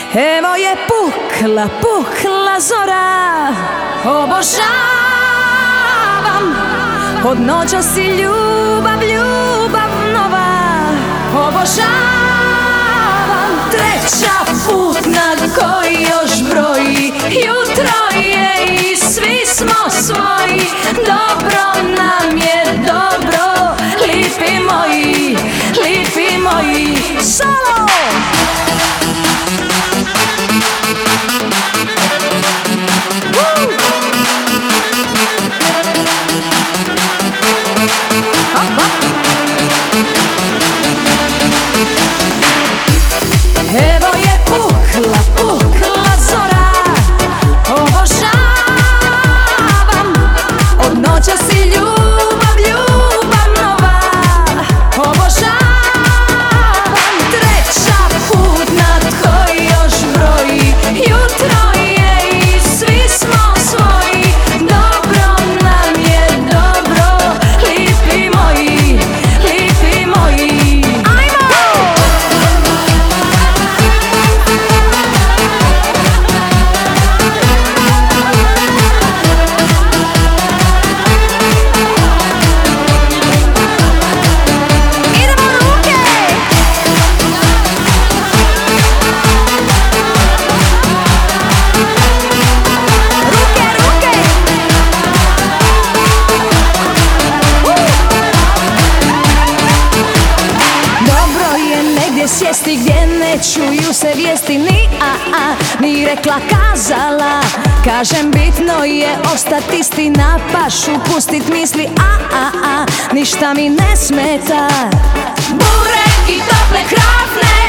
Evo je pukla zora, obožavam. Od noćasi ljubav nova, obožavam. Treća put na koji još broji, jutro je i svi smo svoji. Dobro nam je, dobro, lipi moji, solo! Evo je pukla zora, obožavam. Od noćasi ljubav nova, obožavam. Treća put nad koji još broji, jutro je i svi smo svoji. Dobro nam je, dobro, lipi moji, ajmo! Sjesti gdje ne čuju se vijesti ni rekla kazala. Kažem bitno je ostati isti, na pašu pustit misli ništa mi ne smeta. Bure i tople krafne